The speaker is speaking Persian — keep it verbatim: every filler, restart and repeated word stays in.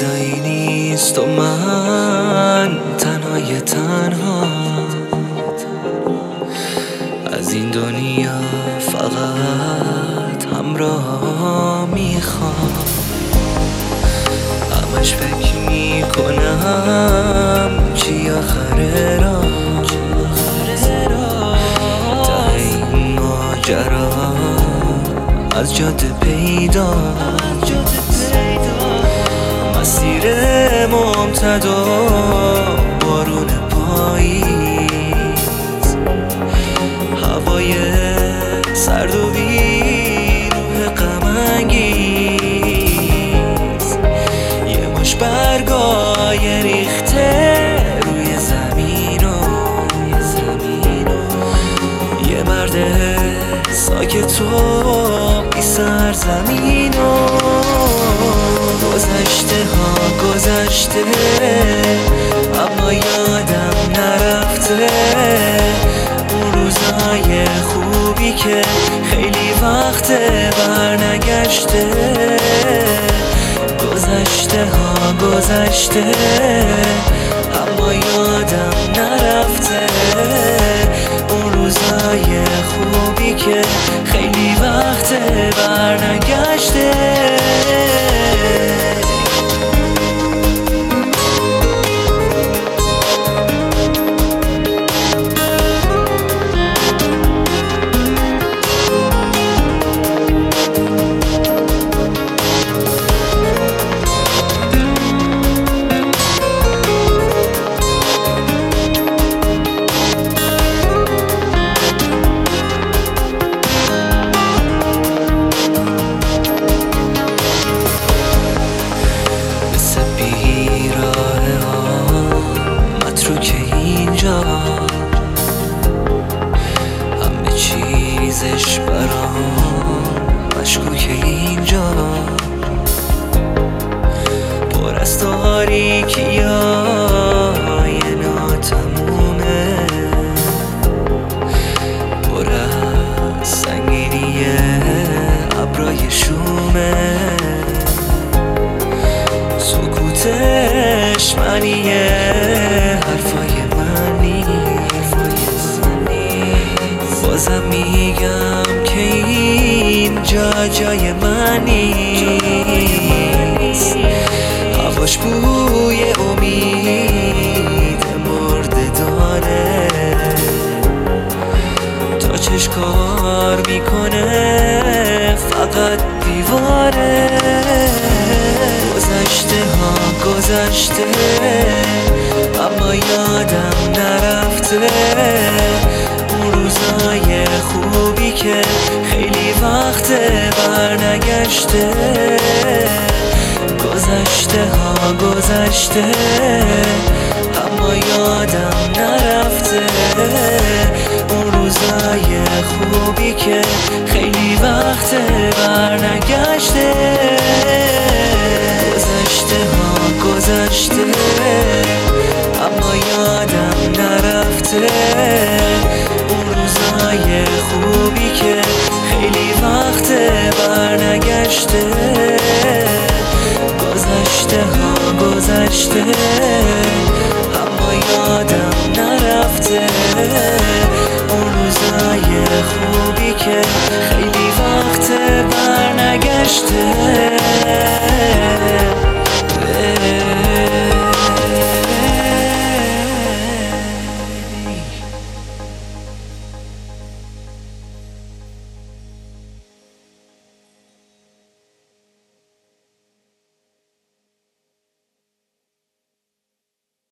صدایی نیست و من تنهای تنها از این دنیا فقط همراه میخوام. همش فکر میکنم چی آخره را ته این ماجرا از جاده پیدا مسیر ممتدا بارون پاییز هوای سرد و بی روح غم انگیز یه مش برگای ریخته روی زمین و یه مرد ساکت و بی سرزمین و گذشته ها گذشته اما یادم نرفته اون روزای خوبی که خیلی وقت برنگشته. گذشته ها گذشته اما یادم نرفته اون روزای خوبی که خیلی وقت برنگشته. همه چیزش برام مشکوکه اینجا پر از تاریکی های ناتمومه پر از سنگینی ابرای شومه سکوتش معنیه حرفای منی بازم میگم که اینجا جای من نیست. هواش بوی امید مرده داره تا چشکار میکنه فقط دیواره. گذشته ها گذشته اما یادم نرفته اون روزای خوبی که خیلی وقت برنگشته. گذشته ها گذشته اما یادم نرفته اون روزای خوبی که خیلی وقت برنگشته. گذشته ها گذشته اما یادم نرفته اون روزای خوبی که خیلی وقت برنگشته. گذشته ها گذشته